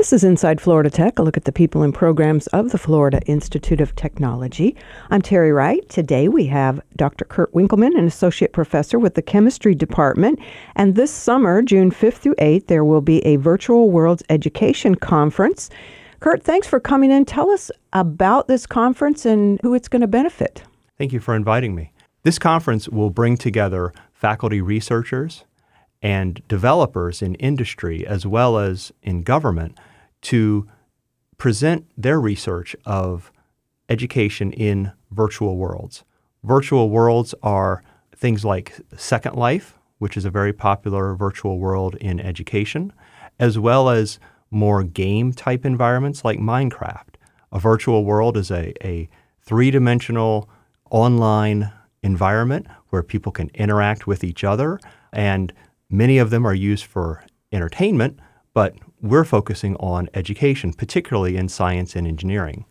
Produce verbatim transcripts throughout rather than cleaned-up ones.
This is Inside Florida Tech, a look at the people and programs of the Florida Institute of Technology. I'm Terry Wright. Today we have Doctor Kurt Winkelman, an associate professor with the chemistry department. And this summer, June fifth through eighth, there will be a Virtual Worlds Education Conference. Kurt, thanks for coming in. Tell us about this conference and who it's going to benefit. Thank you for inviting me. This conference will bring together faculty researchers and developers in industry as well as in government to present their research of education in virtual worlds. Virtual worlds are things like Second Life, which is a very popular virtual world in education, as well as more game-type environments like Minecraft. A virtual world is a, a three-dimensional online environment where people can interact with each other, and many of them are used for entertainment, but we're focusing on education, particularly in science and engineering.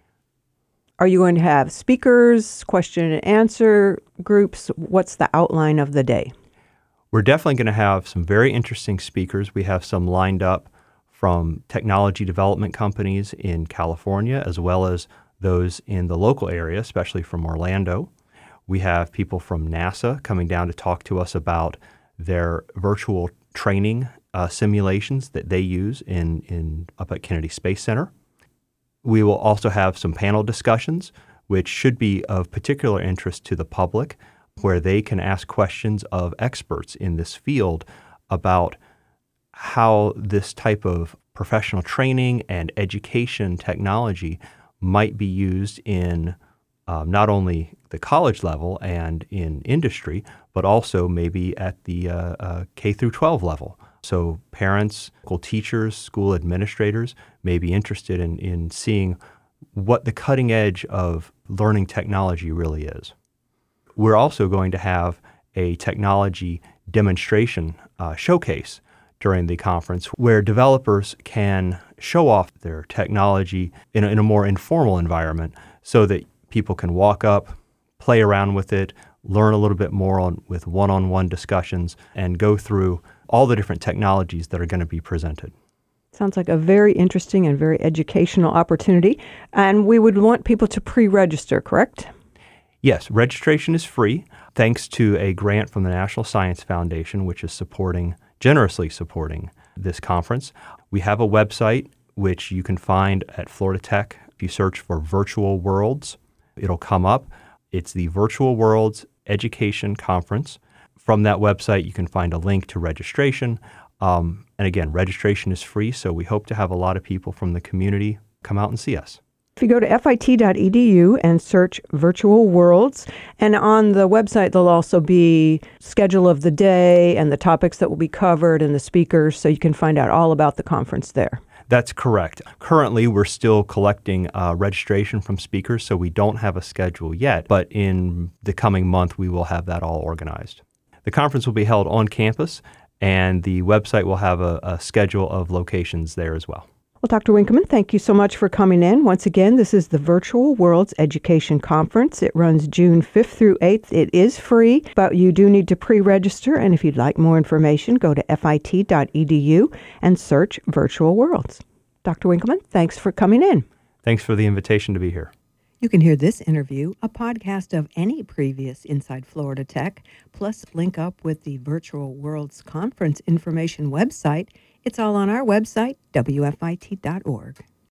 Are you going to have speakers, question and answer groups? What's the outline of the day? We're definitely going to have some very interesting speakers. We have some lined up from technology development companies in California, as well as those in the local area, especially from Orlando. We have people from NASA coming down to talk to us about their virtual training uh, simulations that they use in, in up at Kennedy Space Center. We will also have some panel discussions, which should be of particular interest to the public, where they can ask questions of experts in this field about how this type of professional training and education technology might be used in um, not only the college level and in industry, but also maybe at the uh, uh, K through twelve level. So parents, school teachers, school administrators may be interested in, in seeing what the cutting edge of learning technology really is. We're also going to have a technology demonstration uh, showcase during the conference where developers can show off their technology in a, in a more informal environment so that people can walk up, play around with it, learn a little bit more on with one-on-one discussions, and go through all the different technologies that are going to be presented. Sounds like a very interesting and very educational opportunity. And we would want people to pre-register, correct? Yes, registration is free thanks to a grant from the National Science Foundation, which is supporting, generously supporting this conference. We have a website which you can find at Florida Tech. If you search for Virtual Worlds, it'll come up. It's the Virtual Worlds Education Conference. From that website, you can find a link to registration. Um, and again, registration is free, so we hope to have a lot of people from the community come out and see us. If you go to F I T dot E D U and search Virtual Worlds, and on the website there'll also be schedule of the day and the topics that will be covered and the speakers, so you can find out all about the conference there. That's correct. Currently, we're still collecting uh, registration from speakers, so we don't have a schedule yet, but in the coming month, we will have that all organized. The conference will be held on campus, and the website will have a, a schedule of locations there as well. Well, Doctor Winkelman, thank you so much for coming in. Once again, this is the Virtual Worlds Education Conference. It runs June fifth through eighth. It is free, but you do need to pre-register. And if you'd like more information, go to F I T dot E D U and search Virtual Worlds. Doctor Winkelman, thanks for coming in. Thanks for the invitation to be here. You can hear this interview, a podcast of any previous Inside Florida Tech, plus link up with the Virtual Worlds Conference information website. It's all on our website, W F I T dot org.